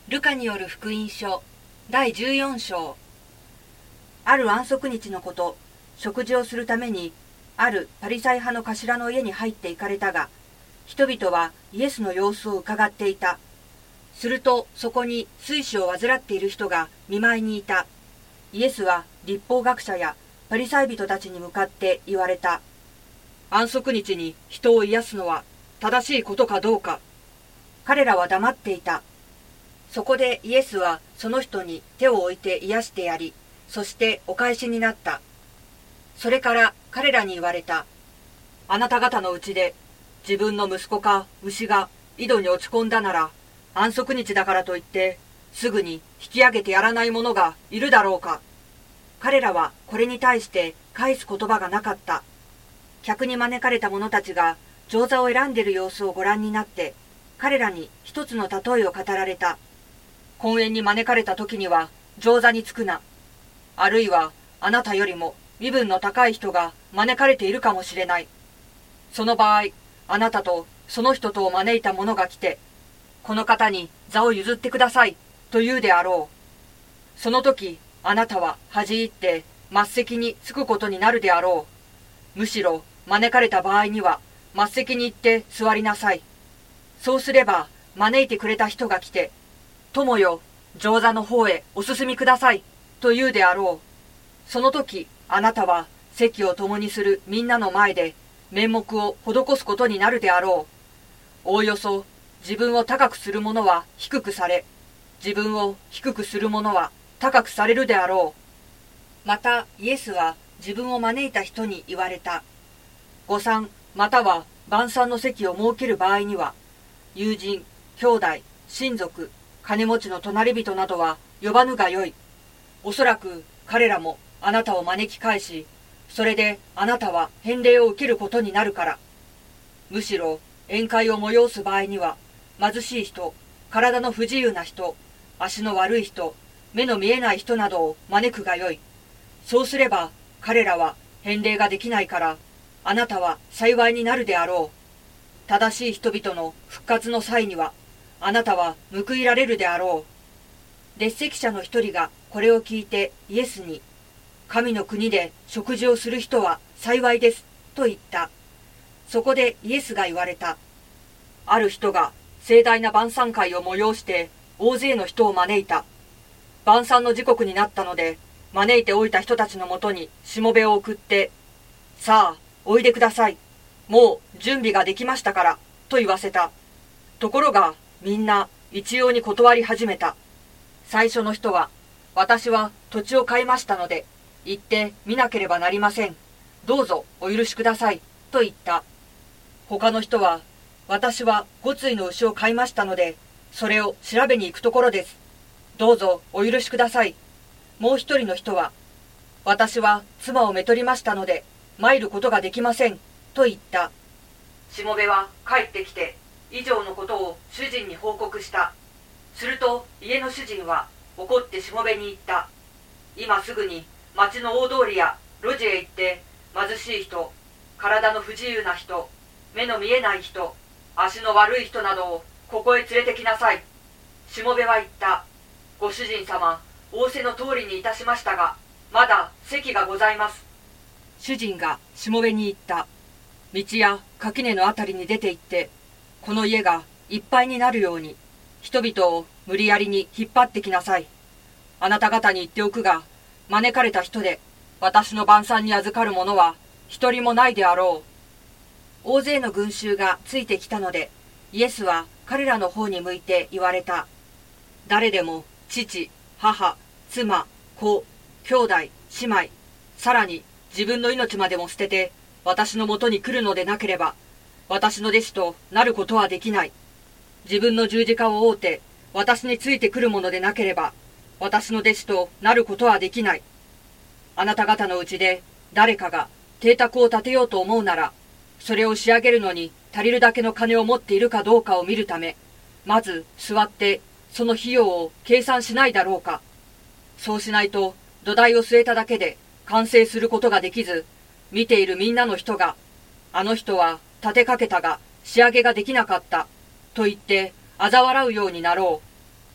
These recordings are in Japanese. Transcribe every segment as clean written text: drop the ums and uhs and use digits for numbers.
ルカによる福音書第14章。ある安息日のこと、食事をするためにあるパリサイ派の頭の家に入って行かれたが、人々はイエスの様子を伺っていた。するとそこに水死を患っている人が見舞いにいた。イエスは律法学者やパリサイ人たちに向かって言われた。安息日に人を癒すのは正しいことかどうか。彼らは黙っていた。そこでイエスはその人に手を置いて癒してやり、そしてお返しになった。それから彼らに言われた。あなた方のうちで自分の息子か牛が井戸に落ち込んだなら、安息日だからといってすぐに引き上げてやらない者がいるだろうか。彼らはこれに対して返す言葉がなかった。客に招かれた者たちが上座を選んでいる様子をご覧になって、彼らに一つの例えを語られた。婚宴に招かれた時には上座につくな。あるいはあなたよりも身分の高い人が招かれているかもしれない。その場合、あなたとその人とを招いた者が来て、この方に座を譲ってくださいと言うであろう。その時、あなたは恥じ入って末席につくことになるであろう。むしろ招かれた場合には末席に行って座りなさい。そうすれば招いてくれた人が来て、友よ、上座の方へお進みくださいと言うであろう。その時、あなたは席を共にするみんなの前で面目を施すことになるであろう。おおよそ自分を高くする者は低くされ、自分を低くする者は高くされるであろう。またイエスは自分を招いた人に言われた。御餐または晩餐の席を設ける場合には、友人、兄弟、親族、金持ちの隣人などは呼ばぬがよい。おそらく彼らもあなたを招き返し、それであなたは返礼を受けることになるから。むしろ宴会を催す場合には、貧しい人、体の不自由な人、足の悪い人、目の見えない人などを招くがよい。そうすれば彼らは返礼ができないから、あなたは幸いになるであろう。正しい人々の復活の際には、あなたは報いられるであろう。列席者の一人がこれを聞いてイエスに、神の国で食事をする人は幸いですと言った。そこでイエスが言われた。ある人が盛大な晩餐会を催して大勢の人を招いた。晩餐の時刻になったので、招いておいた人たちのもとにしもべを送って、さあおいでください、もう準備ができましたからと言わせた。ところがみんな一様に断り始めた。最初の人は、私は土地を買いましたので行って見なければなりません、どうぞお許しくださいと言った。他の人は、私は5対の牛を買いましたのでそれを調べに行くところです、どうぞお許しください。もう一人の人は、私は妻をめとりましたので参ることができませんと言った。しもべは帰ってきて以上のことを主人に報告した。すると家の主人は怒ってしもべに言った。今すぐに町の大通りや路地へ行って、貧しい人、体の不自由な人、目の見えない人、足の悪い人などをここへ連れてきなさい。しもべは言った。ご主人様、仰せの通りにいたしましたが、まだ席がございます。主人がしもべに言った。道や垣根のあたりに出て行って、この家がいっぱいになるように人々を無理やりに引っ張ってきなさい。あなた方に言っておくが、招かれた人で私の晩餐に預かる者は一人もないであろう。大勢の群衆がついてきたので、イエスは彼らの方に向いて言われた。誰でも父、母、妻、子、兄弟、姉妹、さらに自分の命までも捨てて私のもとに来るのでなければ、私の弟子となることはできない。自分の十字架を負うて私についてくるものでなければ、私の弟子となることはできない。あなた方のうちで誰かが邸宅を建てようと思うなら、それを仕上げるのに足りるだけの金を持っているかどうかを見るため、まず座ってその費用を計算しないだろうか。そうしないと土台を据えただけで完成することができず、見ているみんなの人が、あの人は建てかけたが仕上げができなかったと言って嘲笑うようになろう。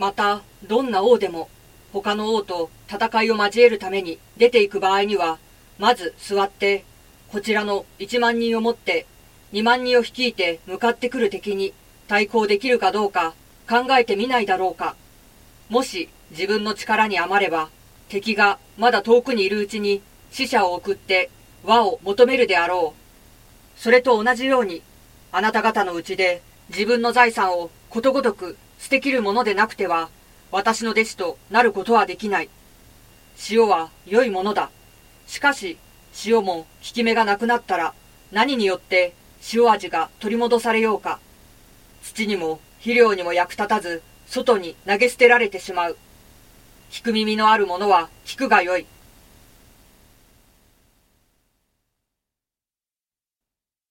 また、どんな王でも、他の王と戦いを交えるために出ていく場合には、まず座って、こちらの1万人をもって、2万人を率いて向かってくる敵に対抗できるかどうか考えてみないだろうか。もし自分の力に余れば、敵がまだ遠くにいるうちに使者を送って和を求めるであろう。それと同じように、あなた方のうちで自分の財産をことごとく捨てきるものでなくては、私の弟子となることはできない。塩は良いものだ。しかし、塩も効き目がなくなったら、何によって塩味が取り戻されようか。土にも肥料にも役立たず、外に投げ捨てられてしまう。聞く耳のある者は聞くがよい。